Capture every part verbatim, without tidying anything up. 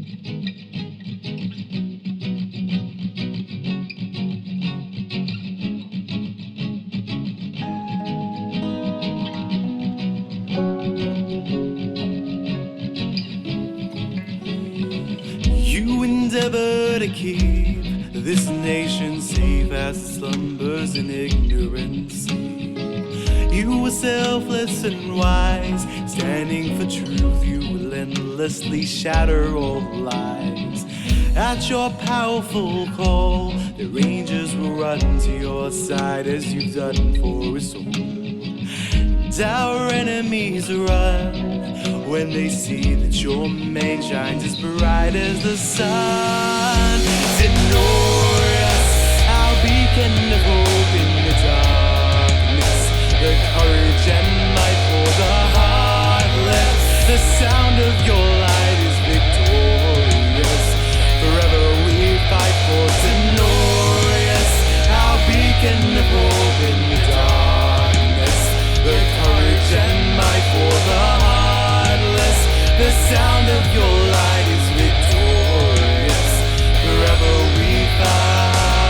You endeavor to keep this nation safe as it slumbers in ignorance. You were selfless and wise, standing for truth. You relentlessly shatter all lies. At your powerful call, the rangers will run to your side as you've done for us all. And our enemies run when they see that your mane shines as bright as the sun. Denorious, our beacon of hope in the darkness, the courage and might for the heartless. The sound of your light is victorious. Forever we fight for Denorious, our beacon of hope in the darkness, the courage and might for the heartless. The sound of your light is victorious. Forever we fight.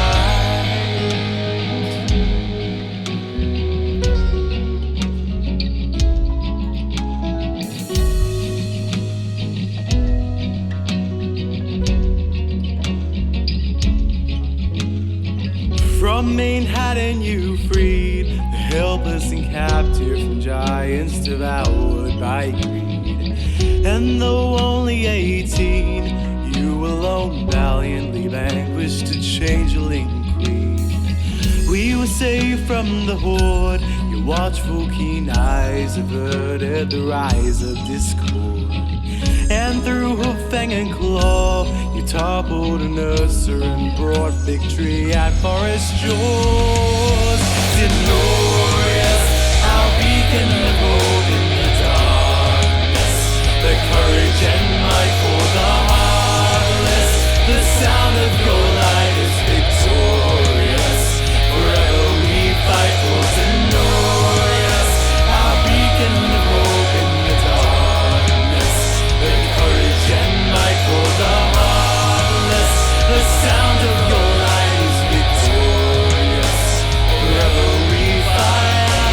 From Manhattan you freed the helpless and captive, from giants devoured by greed. And though only eighteen, you alone valiantly vanquished a changeling queen. We were saved from the horde, your watchful keen eyes averted the rise of discord. And through her fang and claw, you toppled an Ursa and brought victory at forest shores. Denorious, our beacon of hope in the darkness, the courage and might for the heartless. The sound of your light is victorious. Forever we fight for Denorious, our beacon of hope in the darkness, the courage and might for the heartless. The sound of your light is victorious. Forever we fight.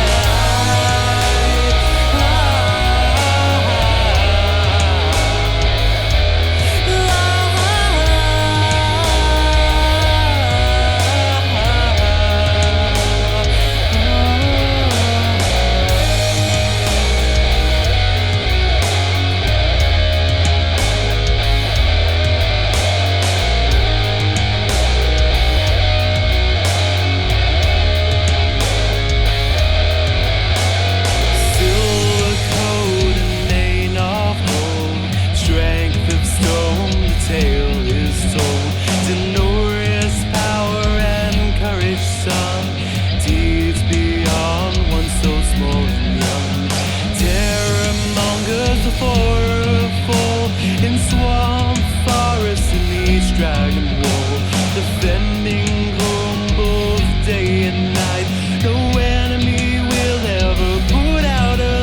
Dragon Wall, defending Grumbles day and night. No enemy will ever put out a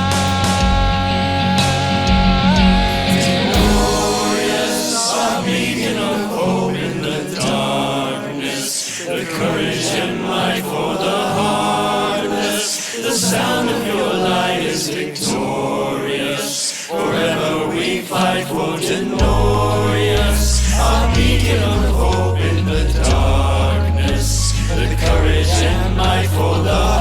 light. Denorious, our beacon of hope in the darkness, the courage and might for the heartless. The sound of your light is victorious. Forever we fight for Denorious, our beacon of hope in the darkness, the courage and might for the